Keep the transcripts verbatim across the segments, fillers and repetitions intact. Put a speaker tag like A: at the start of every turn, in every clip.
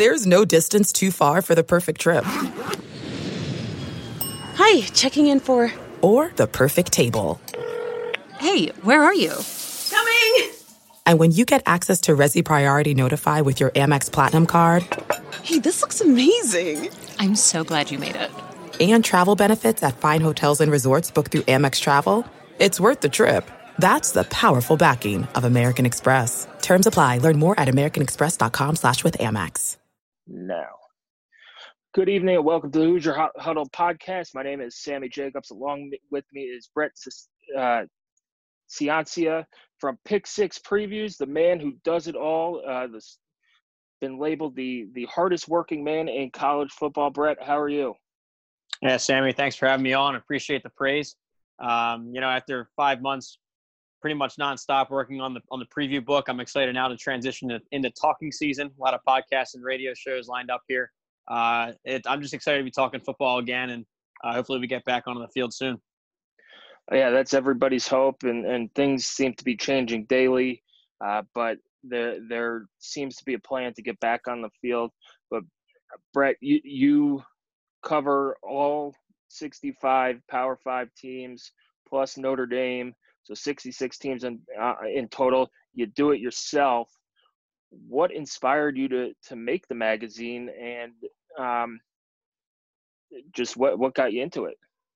A: There's no distance too far for the perfect trip.
B: Hi, checking in for...
A: Or the perfect table.
C: Hey, where are you?
B: Coming!
A: And when you get access to Resi Priority Notify with your Amex Platinum card...
B: Hey, this looks amazing.
C: I'm so glad you made it.
A: And travel benefits at fine hotels and resorts booked through Amex Travel, it's worth the trip. That's the powerful backing of American Express. Terms apply. Learn more at americanexpress.com slash with Amex.
D: Now, good evening and welcome to the Hoosier Huddle podcast. My name is Sammy Jacobs. Along with me is Brett uh, Ciancia from Pick Six Previews, the man who does it all. Uh, this been labeled the the hardest working man in college football. Brett, how are you?
E: Yeah, Sammy, thanks for having me on. Appreciate the praise. Um, you know, after five months, pretty much nonstop working on the on the preview book, I'm excited now to transition to, into talking season. A lot of podcasts and radio shows lined up here. Uh, it, I'm just excited to be talking football again, and uh, hopefully we get back onto the field soon.
D: Yeah, that's everybody's hope, and, and things seem to be changing daily, uh, but there there seems to be a plan to get back on the field. But Brett, you you cover all sixty-five Power Five teams plus Notre Dame, so sixty-six teams in uh, in total. You do it yourself. What inspired you to to make the magazine, and um, just what what got you into it?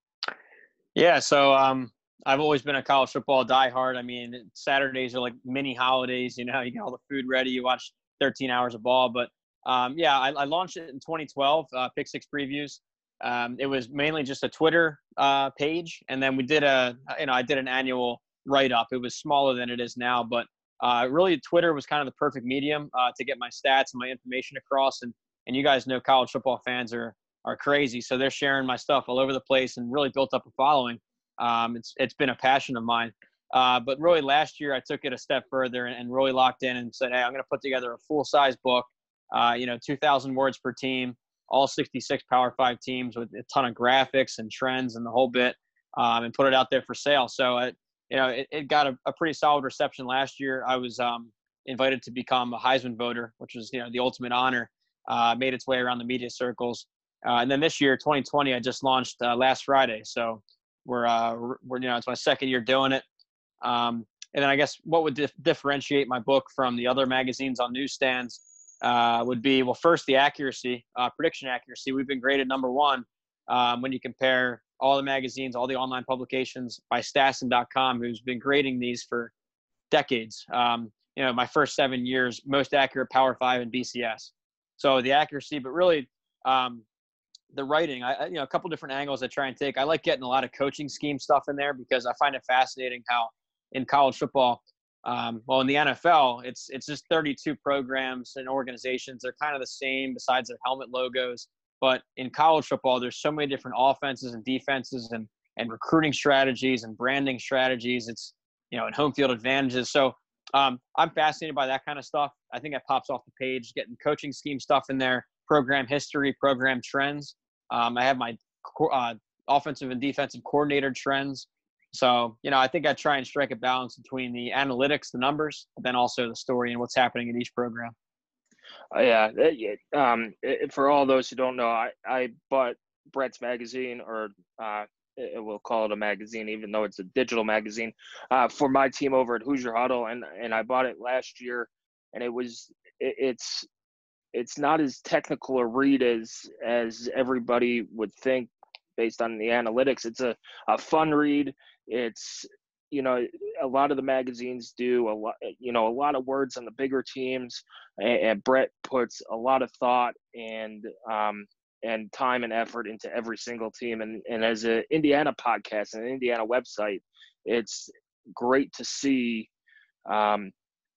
E: Yeah, so um, I've always been a college football diehard. I mean, Saturdays are like mini holidays. You know, you get all the food ready, you watch thirteen hours of ball, but Um, yeah, I, I launched it in twenty twelve, uh, Pick Six Previews. Um, it was mainly just a Twitter uh, page, and then we did a, you know, I did an annual write-up. It was smaller than it is now, but uh, really Twitter was kind of the perfect medium uh, to get my stats and my information across. And and you guys know college football fans are are crazy, so they're sharing my stuff all over the place and really built up a following. Um, it's it's been a passion of mine. Uh, but really, last year I took it a step further and, and really locked in and said, hey, I'm going to put together a full-size book. Uh, you know, two thousand words per team, all sixty-six Power Five teams with a ton of graphics and trends and the whole bit, um, and put it out there for sale. So, it, you know, it, it got a, a pretty solid reception last year. I was um, invited to become a Heisman voter, which was, you know, the ultimate honor, uh, made its way around the media circles. Uh, and then this year, twenty twenty, I just launched uh, last Friday. So we're, uh, we're, you know, it's my second year doing it. Um, and then I guess what would dif- differentiate my book from the other magazines on newsstands uh, would be, well, first, the accuracy, uh, prediction accuracy. We've been graded number one um, when you compare all the magazines, all the online publications by Stassen dot com, who's been grading these for decades. Um, you know, my first seven years, most accurate Power Five and B C S. So the accuracy, but really um, the writing, I, you know, a couple different angles I try and take. I like getting a lot of coaching scheme stuff in there because I find it fascinating how in college football, Um, well, in the N F L, it's it's just thirty-two programs and organizations. They're kind of the same besides their helmet logos. But in college football, there's so many different offenses and defenses and and recruiting strategies and branding strategies. It's, you know, and home field advantages. So um, I'm fascinated by that kind of stuff. I think that pops off the page, getting coaching scheme stuff in there, program history, program trends. Um, I have my uh, offensive and defensive coordinator trends. So, you know, I think I try and strike a balance between the analytics, the numbers, but then also the story and what's happening in each program.
D: Uh, yeah. It, um, it, for all those who don't know, I, I bought Brett's magazine, or uh, it, we'll call it a magazine, even though it's a digital magazine, uh, for my team over at Hoosier Huddle. And, and I bought it last year, and it was, it, it's, it's not as technical a read as, as everybody would think based on the analytics. It's a, a fun read. It's, you know, a lot of the magazines do a lot, you know, a lot of words on the bigger teams, and, and Brett puts a lot of thought and, um, and time and effort into every single team. And, and as an Indiana podcast and an Indiana website, it's great to see, um,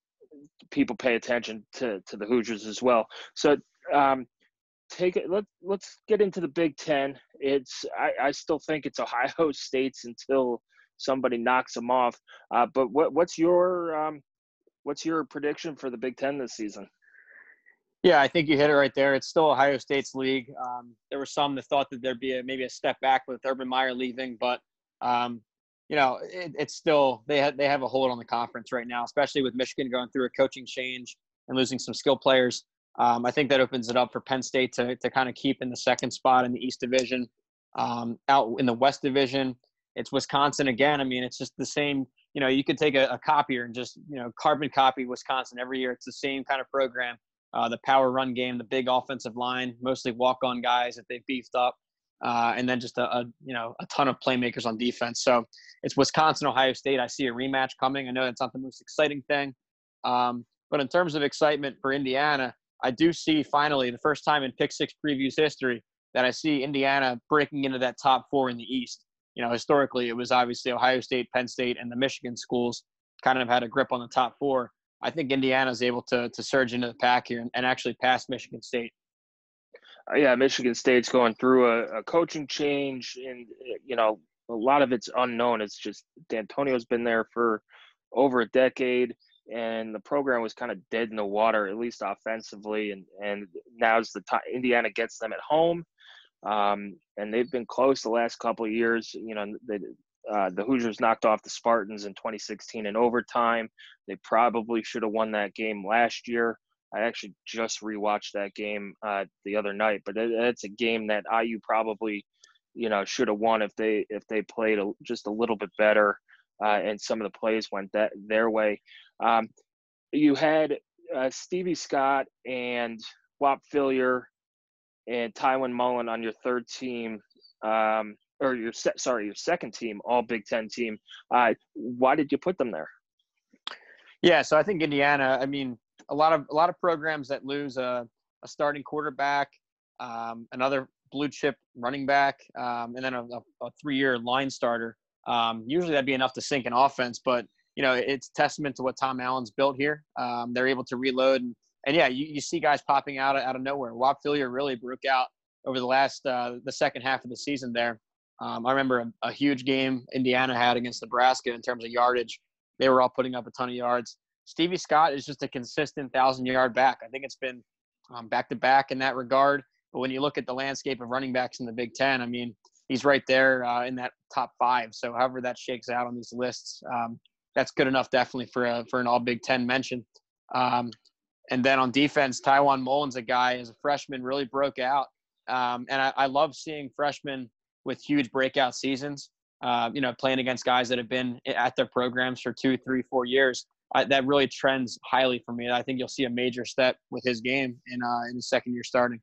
D: people pay attention to, to the Hoosiers as well. So, um, take it. Let, let's get into the Big Ten. It's, I, I still think it's Ohio State's until somebody knocks them off. Uh, but what, what's your, um, what's your prediction for the Big Ten this season?
E: Yeah, I think you hit it right there. It's still Ohio State's league. Um, there were some that thought that there'd be a, maybe a step back with Urban Meyer leaving, but um, you know, it, it's still, they have, they have a hold on the conference right now, especially with Michigan going through a coaching change and losing some skill players. Um, I think that opens it up for Penn State to to kind of keep in the second spot in the East Division. Um, out in the West Division, it's Wisconsin again. I mean, it's just the same. You know, you could take a, a copier and just, you know, carbon copy Wisconsin every year. It's the same kind of program. Uh, the power run game, the big offensive line, mostly walk-on guys that they've beefed up, uh, and then just a, a you know a ton of playmakers on defense. So it's Wisconsin, Ohio State. I see a rematch coming. I know that's not the most exciting thing, um, but in terms of excitement for Indiana, I do see finally the first time in Pick Six Previews history that I see Indiana breaking into that top four in the East. You know, historically, it was obviously Ohio State, Penn State, and the Michigan schools kind of had a grip on the top four. I think Indiana is able to to surge into the pack here and, and actually pass Michigan State.
D: Uh, yeah, Michigan State's going through a, a coaching change, and you know a lot of it's unknown. It's just D'Antonio's been there for over a decade, and the program was kind of dead in the water, at least offensively. And and now's the time. Indiana gets them at home. Um, and they've been close the last couple of years. You know, they, uh, the Hoosiers knocked off the Spartans in twenty sixteen in overtime. They probably should have won that game last year. I actually just rewatched that game uh, the other night, but it, it's a game that I U probably, you know, should have won if they if they played a, just a little bit better, uh, and some of the plays went that their way. Um, you had uh, Stevie Scott and Whop Philyor and Tywin Mullen on your third team, um, or your se- sorry, your second team, all Big Ten team. Uh, why did you put them there?
E: Yeah, so I think Indiana. I mean, a lot of a lot of programs that lose a, a starting quarterback, um, another blue chip running back, um, and then a, a, a three-year line starter. Um, usually that'd be enough to sink an offense, but you know, it's testament to what Tom Allen's built here. Um, they're able to reload and. And yeah, you, you see guys popping out out of nowhere. Whop Philyor really broke out over the last uh, the second half of the season there. Um, I remember a, a huge game Indiana had against Nebraska in terms of yardage. They were all putting up a ton of yards. Stevie Scott is just a consistent thousand-yard back. I think it's been um, back-to-back in that regard. But when you look at the landscape of running backs in the Big Ten, I mean, he's right there uh, in that top five. So however that shakes out on these lists, um, that's good enough definitely for a, for an all-Big Ten mention. Um, And then on defense, Tywin Mullen's a guy as a freshman really broke out. Um, and I, I love seeing freshmen with huge breakout seasons, uh, you know, playing against guys that have been at their programs for two, three, four years. I, that really trends highly for me. I think you'll see a major step with his game in, uh, in his second year starting.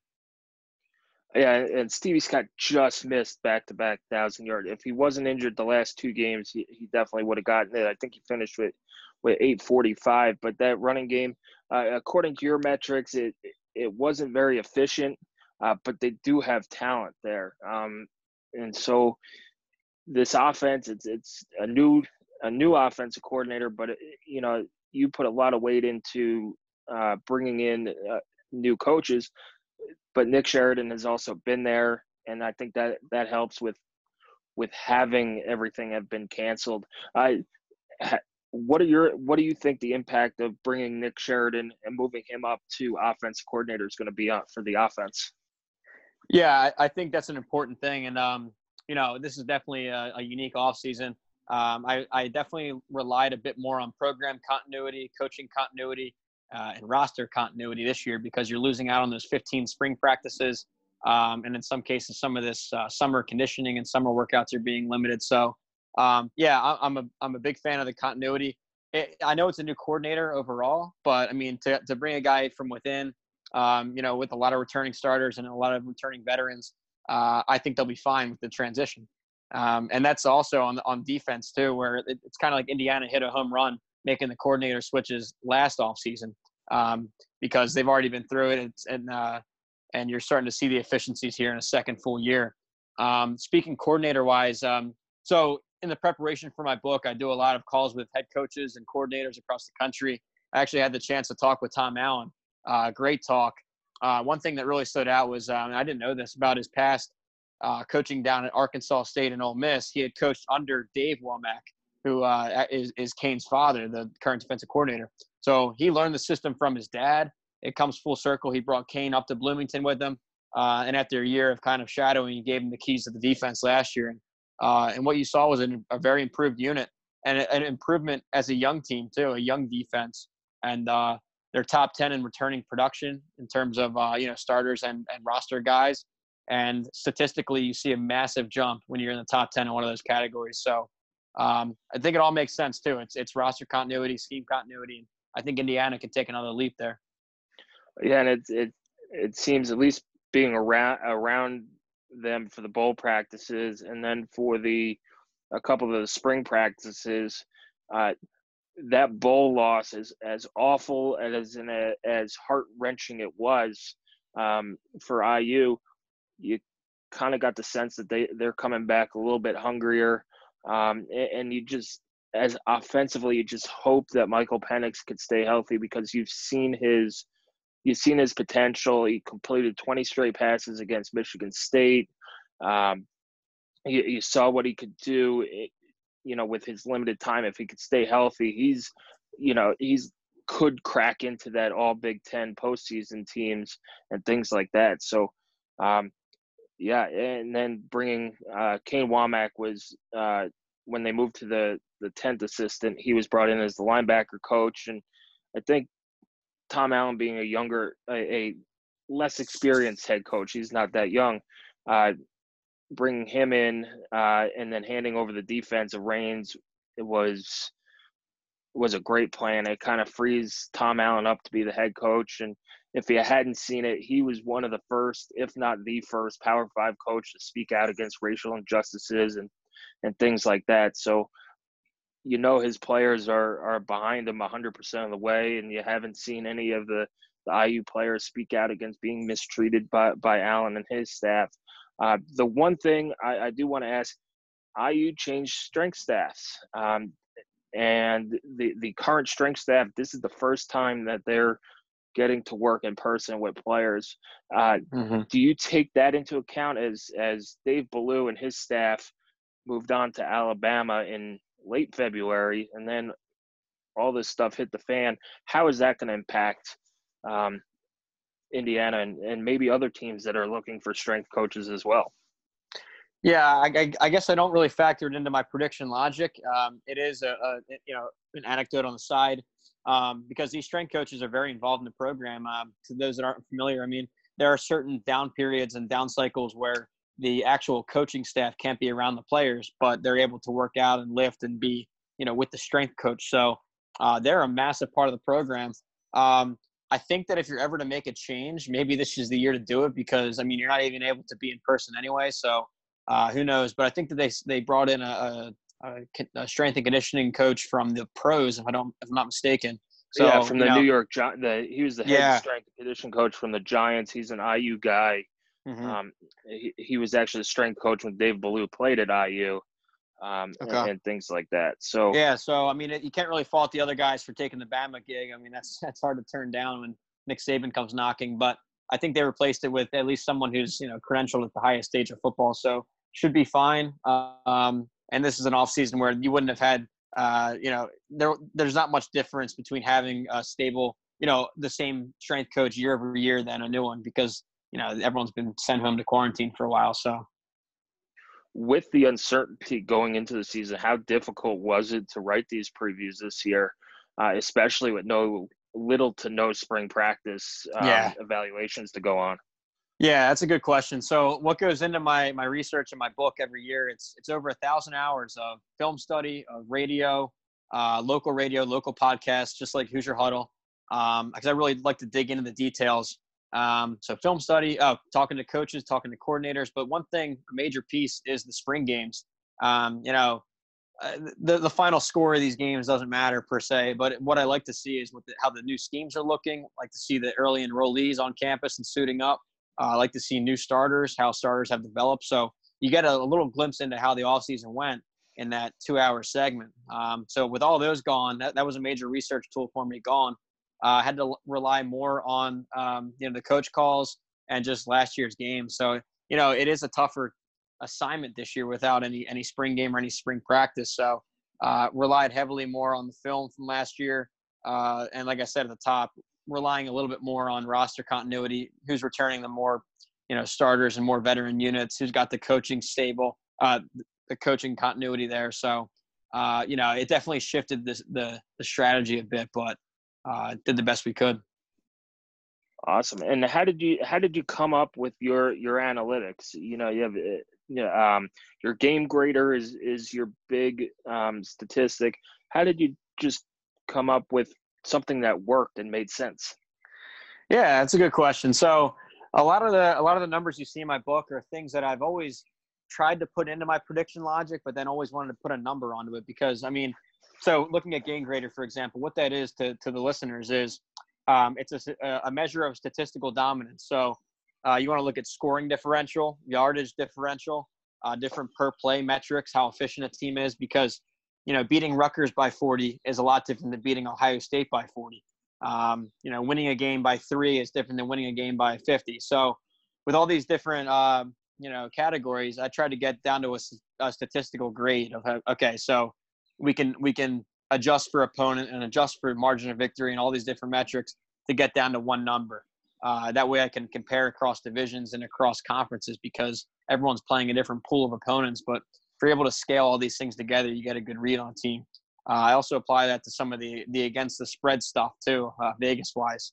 D: Yeah, and Stevie Scott just missed back-to-back thousand-yard. If he wasn't injured the last two games, he, he definitely would have gotten it. I think he finished with, with eight forty-five. But that running game, uh, according to your metrics, it it wasn't very efficient, uh, but they do have talent there. Um, and so this offense, it's it's a new a new offensive coordinator, but it, you know you put a lot of weight into uh, bringing in uh, new coaches. But Nick Sheridan has also been there, and I think that that helps with with having everything have been canceled. I, what are your what do you think the impact of bringing Nick Sheridan and moving him up to offensive coordinator is going to be for the offense?
E: Yeah, I think that's an important thing, and um, you know, this is definitely a, a unique offseason. Um, I, I definitely relied a bit more on program continuity, coaching continuity. Uh, and roster continuity this year because you're losing out on those fifteen spring practices. Um, and in some cases, some of this uh, summer conditioning and summer workouts are being limited. So, um, yeah, I, I'm a I'm a big fan of the continuity. It, I know it's a new coordinator overall, but, I mean, to, to bring a guy from within, um, you know, with a lot of returning starters and a lot of returning veterans, uh, I think they'll be fine with the transition. Um, and that's also on, on defense, too, where it, it's kind of like Indiana hit a home run making the coordinator switches last offseason um, because they've already been through it, it's, and uh, and you're starting to see the efficiencies here in a second full year. Um, speaking coordinator-wise, um, so in the preparation for my book, I do a lot of calls with head coaches and coordinators across the country. I actually had the chance to talk with Tom Allen. Uh, great talk. Uh, one thing that really stood out was, um, I didn't know this about his past uh, coaching down at Arkansas State and Ole Miss. He had coached under Dave Womack, who uh, is, is Kane's father, the current defensive coordinator. So he learned the system from his dad. It comes full circle. He brought Kane up to Bloomington with him. Uh, and after a year of kind of shadowing, he gave him the keys to the defense last year. And, uh, and what you saw was an, a very improved unit and an improvement as a young team too, a young defense. And uh, they're top ten in returning production in terms of, uh, you know, starters and, and roster guys. And statistically, you see a massive jump when you're in the top ten in one of those categories. So um, I think it all makes sense too. It's, it's roster continuity, scheme continuity. I think Indiana can take another leap there.
D: Yeah. And it, it, it seems, at least being around, around them for the bowl practices, and then for the, a couple of the spring practices, uh, that bowl loss is as awful as in a, as heart-wrenching it was um, for I U. You kind of got the sense that they they're coming back a little bit hungrier, um, and, and you just, as offensively, you just hope that Michael Penix could stay healthy, because you've seen his you've seen his potential. He completed twenty straight passes against Michigan State. Um, you, you saw what he could do. It, you know, with his limited time, if he could stay healthy, he's, you know, he's could crack into that all Big Ten postseason teams and things like that. So, um, yeah. And then bringing uh, Kane Womack was, uh, when they moved to the, the tenth assistant, he was brought in as the linebacker coach. And I think Tom Allen, being a younger, a, a less experienced head coach, he's not that young, uh, bringing him in uh, and then handing over the defensive reins, it was was a great plan. It kind of frees Tom Allen up to be the head coach. And if you hadn't seen it, he was one of the first, if not the first, Power Five coach to speak out against racial injustices and and things like that. So, you know, his players are are behind him one hundred percent of the way, and you haven't seen any of the, the I U players speak out against being mistreated by, by Allen and his staff. Uh, the one thing I, I do want to ask, I U changed strength staffs, um, and the, the current strength staff, this is the first time that they're getting to work in person with players. Uh,
E: Mm-hmm.
D: Do you take that into account as, as Dave Ballou and his staff moved on to Alabama in late February, and then all this stuff hit the fan? How is that going to impact um, Indiana and, and maybe other teams that are looking for strength coaches as well?
E: Yeah, I, I, I guess I don't really factor it into my prediction logic. Um, it is a, a you know an anecdote on the side, um, because these strength coaches are very involved in the program. Um, to those that aren't familiar, I mean, there are certain down periods and down cycles where the actual coaching staff can't be around the players, but they're able to work out and lift and be, you know, with the strength coach. So uh, they're a massive part of the program. Um, I think that if you're ever to make a change, maybe this is the year to do it, because, I mean, you're not even able to be in person anyway. So uh, who knows? But I think that they they brought in a, a, a strength and conditioning coach from the pros, if I don't, if I'm not mistaken. So,
D: yeah, from the
E: you know,
D: New York Gi- the he was the head
E: Yeah.
D: strength and conditioning coach from the Giants. He's an I U guy.
E: mhm.
D: Um, he, he was actually the strength coach when Dave Ballou played at I U, um,
E: Okay.
D: and, and things like that. So
E: Yeah, so I mean, it, you can't really fault the other guys for taking the Bama gig. I mean, that's that's hard to turn down when Nick Saban comes knocking. But I think they replaced it with at least someone who's, you know, credentialed at the highest stage of football. So should be fine. Um, and this is an off season where you wouldn't have had, uh, you know, there there's not much difference between having a stable, you know, the same strength coach year over year than a new one, because, you know, everyone's been sent home to quarantine for a while. So.
D: with the uncertainty going into the season, how difficult was it to write these previews this year, uh, especially with no little to no spring practice um,
E: Yeah.
D: evaluations to go on?
E: Yeah, that's a good question. So what goes into my my research in my book every year, it's it's over a thousand hours of film study, of radio, uh, local radio, local podcasts, just like Hoosier Huddle, um, because I really like to dig into the details. Um, so film study, uh, talking to coaches, talking to coordinators. But one thing, a major piece, is the spring games. Um, you know, uh, the the final score of these games doesn't matter per se, but what I like to see is what the, how the new schemes are looking. I like to see the early enrollees on campus and suiting up. Uh, I like to see new starters, how starters have developed. So you get a, a little glimpse into how the offseason went in that two-hour segment. Um, so with all those gone, that, that was a major research tool for me gone. I uh, had to l- rely more on, um, you know, the coach calls and just last year's game. So, you know, it is a tougher assignment this year without any any spring game or any spring practice. So uh, relied heavily more on the film from last year. Uh, and like I said at the top, relying a little bit more on roster continuity, who's returning the more, you know, starters and more veteran units, who's got the coaching stable, uh, the coaching continuity there. So, uh, you know, it definitely shifted this, the the strategy a bit, but uh, did the best we could.
D: Awesome. And how did you how did you come up with your your analytics? You know, you have you know, um, your game grader is is your big um, statistic. How did you just come up with something that worked and made sense?
E: Yeah, that's a good question. So a lot of the a lot of the numbers you see in my book are things that I've always tried to put into my prediction logic, but then always wanted to put a number onto it because, I mean, so looking at game grader, for example, what that is to, to the listeners is um, it's a, a measure of statistical dominance. So uh, you want to look at scoring differential, yardage differential, uh, different per play metrics, how efficient a team is, because, you know, beating Rutgers by forty is a lot different than beating Ohio State by forty. Um, you know, winning a game by three is different than winning a game by fifty. So with all these different, uh, you know, categories, I try to get down to a, a statistical grade of, how, okay, so we can, we can adjust for opponent and adjust for margin of victory and all these different metrics to get down to one number. Uh, that way I can compare across divisions and across conferences because everyone's playing a different pool of opponents. But if you're able to scale all these things together, you get a good read on a team. Uh, I also apply that to some of the, the against the spread stuff too, uh, Vegas wise.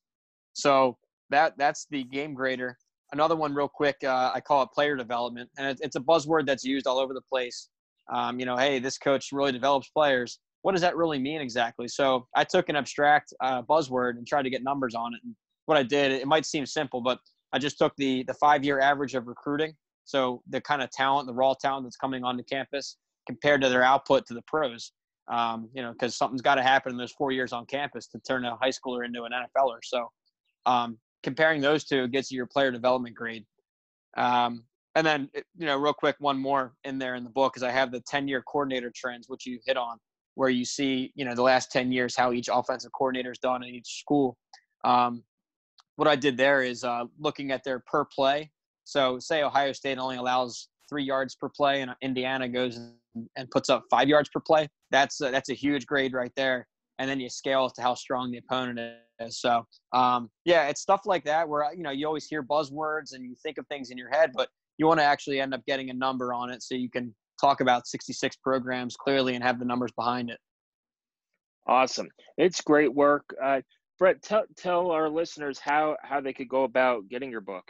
E: So that, that's the game grader. Another one real quick, uh, I call it player development. And it, it's a buzzword that's used all over the place. Um, you know, hey, this coach really develops players. What does that really mean exactly? So I took an abstract uh, buzzword and tried to get numbers on it. And what I did, it might seem simple, but I just took the the five-year average of recruiting. So the kind of talent, the raw talent that's coming onto campus compared to their output to the pros. Um, you know, because something's got to happen in those four years on campus to turn a high schooler into an N F L er. So um, comparing those two gets you your player development grade. Um, and then, you know, real quick, one more in there in the book is I have the ten-year coordinator trends, which you hit on, where you see, you know, the last ten years, how each offensive coordinator is done in each school. Um, what I did there is uh, looking at their per play. So say Ohio State only allows three yards per play and Indiana goes and puts up five yards per play. That's a, that's a huge grade right there. And then you scale it to how strong the opponent is. So, um, yeah, it's stuff like that where, you know, you always hear buzzwords and you think of things in your head, but you want to actually end up getting a number on it so you can talk about sixty-six programs clearly and have the numbers behind it.
D: Awesome. It's great work. Uh, Brett, tell, tell our listeners how, how they could go about getting your book.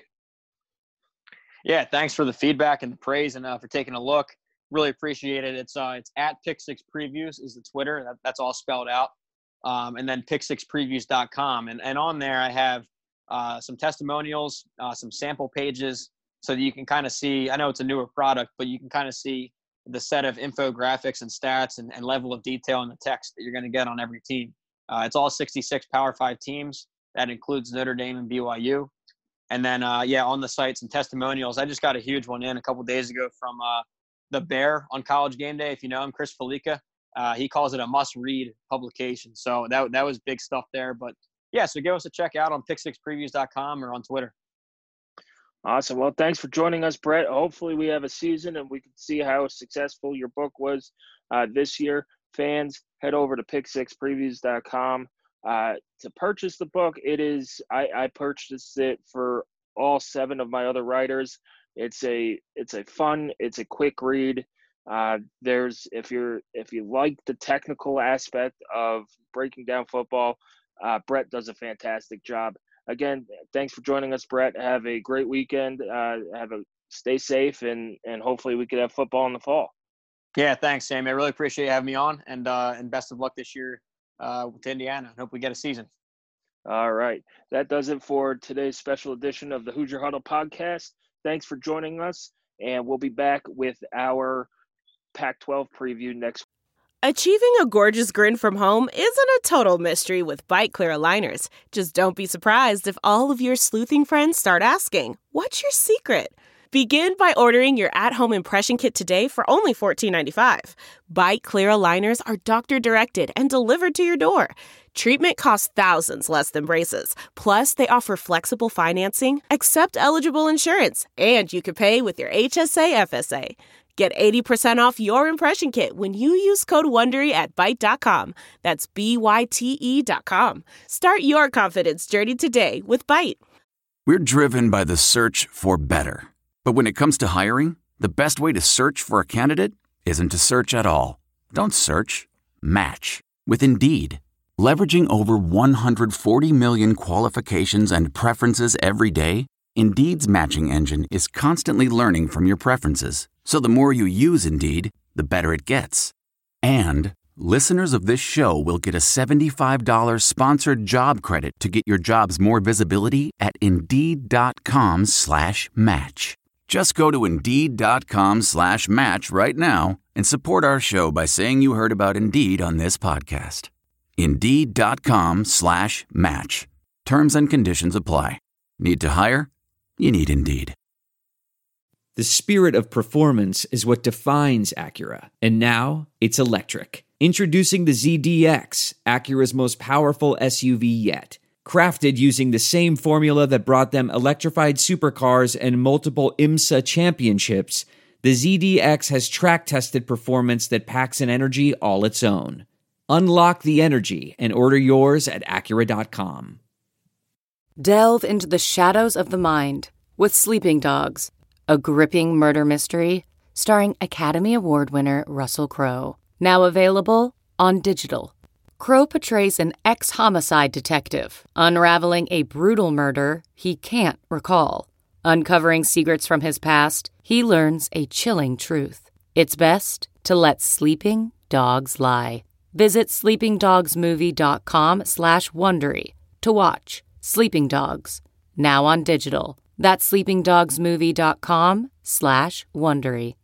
E: Yeah, thanks for the feedback and the praise and uh, for taking a look. Really appreciate it. It's uh, it's at Pick Six Previews is the Twitter. That, that's all spelled out. Um, and then pick six previews dot com. And, and on there I have uh, some testimonials, uh, some sample pages so that you can kind of see, I know it's a newer product, but you can kind of see the set of infographics and stats and, and level of detail in the text that you're going to get on every team. Uh, it's all sixty-six Power Five teams. That includes Notre Dame and B Y U. And then, uh, yeah, on the site, some testimonials. I just got a huge one in a couple days ago from uh, the Bear on College Game Day. If you know him, Chris Felica. Uh, he calls it a must-read publication. So that that was big stuff there. But, yeah, so give us a check out on pick six previews dot com or on Twitter.
D: Awesome. Well, thanks for joining us, Brett. Hopefully we have a season and we can see how successful your book was uh, this year. Fans, head over to pick six previews dot com uh, to purchase the book. It is I, I purchased it for all seven of my other writers. It's a it's a fun, it's a quick read. Uh, there's if you're if you like the technical aspect of breaking down football, uh, Brett does a fantastic job. Again, thanks for joining us, Brett. Have a great weekend. Uh, have a stay safe, and and hopefully we could have football in the fall.
E: Yeah, thanks, Sammy. I really appreciate you having me on, and uh, and best of luck this year uh, with Indiana. I hope we get a season.
D: All right, that does it for today's special edition of the Hoosier Huddle podcast. Thanks for joining us, and we'll be back with our Pac twelve preview next week.
F: Achieving a gorgeous grin from home isn't a total mystery with Byte Clear aligners. Just don't be surprised if all of your sleuthing friends start asking, "What's your secret?" Begin by ordering your at-home impression kit today for only fourteen ninety-five. Byte Clear aligners are doctor-directed and delivered to your door. Treatment costs thousands less than braces. Plus, they offer flexible financing, accept eligible insurance, and you can pay with your H S A F S A. Get eighty percent off your impression kit when you use code WONDERY at byte dot com. That's B Y T E dot com. Start your confidence journey today with Byte.
G: We're driven by the search for better. But when it comes to hiring, the best way to search for a candidate isn't to search at all. Don't search. Match with Indeed. Leveraging over one hundred forty million qualifications and preferences every day, Indeed's matching engine is constantly learning from your preferences. So the more you use Indeed, the better it gets. And listeners of this show will get a seventy-five dollars sponsored job credit to get your jobs more visibility at Indeed.com slash match. Just go to Indeed.com slash match right now and support our show by saying you heard about Indeed on this podcast. Indeed.com slash match. Terms and conditions apply. Need to hire? You need Indeed.
H: The spirit of performance is what defines Acura, and now it's electric. Introducing the Z D X, Acura's most powerful S U V yet. Crafted using the same formula that brought them electrified supercars and multiple IMSA championships, the Z D X has track-tested performance that packs an energy all its own. Unlock the energy and order yours at Acura dot com.
I: Delve into the shadows of the mind with Sleeping Dogs, a gripping murder mystery starring Academy Award winner Russell Crowe. Now available on digital. Crowe portrays an ex-homicide detective unraveling a brutal murder he can't recall. Uncovering secrets from his past, he learns a chilling truth. It's best to let sleeping dogs lie. Visit sleepingdogsmovie.com slash Wondery to watch Sleeping Dogs, now on digital. That's sleepingdogsmovie.com slash Wondery.